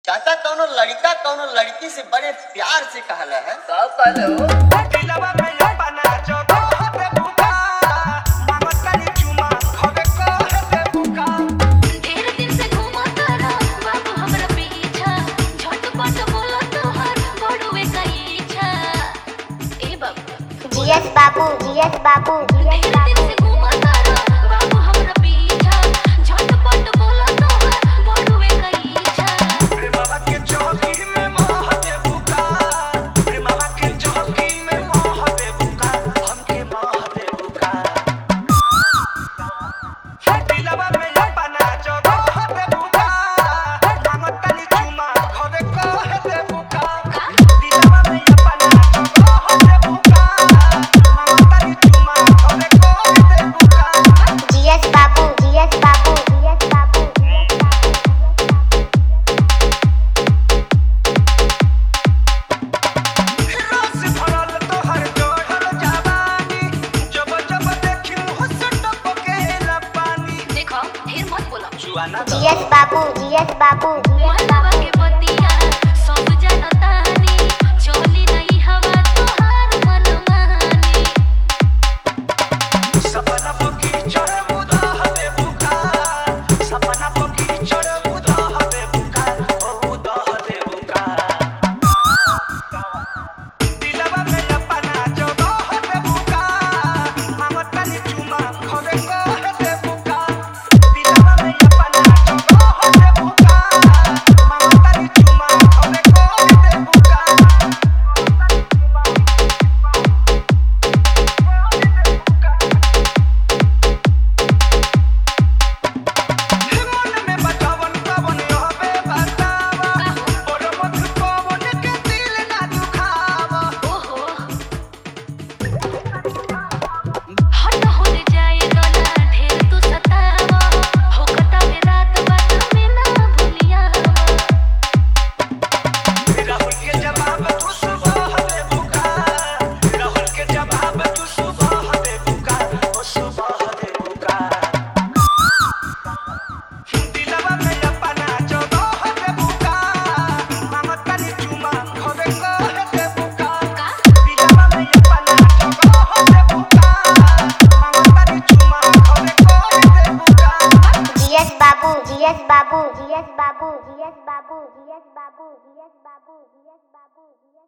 चाचा कौनो लड़का कौनो लड़की से बड़े प्यार से कहला है। का कहले हो? दिलवा में अपना जोगो होते बुका मांगत काली चुमा खबे कहते बुका ढेर दिन से घूमत रह बाबू हमरा पीछा झटपट बोला तोहर बड़ुए का इच्छा ए बाबू जीएस बाबू जीएस बाबू ढेर दिन से घूमत रह बाबू हमरा पीछा झटपट बोला तोहर बड़ुए का इच्छा प्रेमवा के चौकी में महते बुका प्रेमवा के चौकी में महते बुका हमके महते बुका दिलवा में अपना जोगो होते बुका मांगत काली चुमा खबे कहते बुका दिलवा में अपना जोगो होते बुका मांगत काली चुमा खबे कहते बुका जीएस बाबू जीएस बाबू जीएस बाबू रस भरल तोहर जोड़ल जवानी जब जब देखी मुँह से टपकेला पानी देखो ढेर मत बोला जुआना जीएस बाबू जीएस बाबू मोहल्ला के बतिया सब जनतानी चली नहीं हवा तोहार मनमानी सपना पकी चढ़ बुधा हवे बुका सपना पकी चढ़ बुधा हवे बुका ओ बुधा हवे बुका दिलवा में अपना जोगो हवे बुका मांगत काली चुमा खबे कहते बुका दिलवा में अपना जोगो हवे बुका मांगत काली चुमा खबे कहते बुका मन में बतावन कवन होबे बतावा और मत कवन के दिल ना दुखावा ओहो हट होने जाए गला ढेर तू सतावा होकता में रात बात में ना भूलियावा राहुल के जवाब तू सुबह हवे बुका राहुल के जवाब तू सुबह हवे बुका ओ सुबह हवे बुका दिलवा में अपना जोगो हवे बुका मांगत काली चुमा खबे कहते बुका दिलवा में अपना जोगो हवे बुका मांगत काली चुमा खबे कहते बुका जीएस बाबू जीएस बाबू जीएस बाबू जीएस बाबू जीएस बाबू जीएस बाबू जीएस बाबू जीएस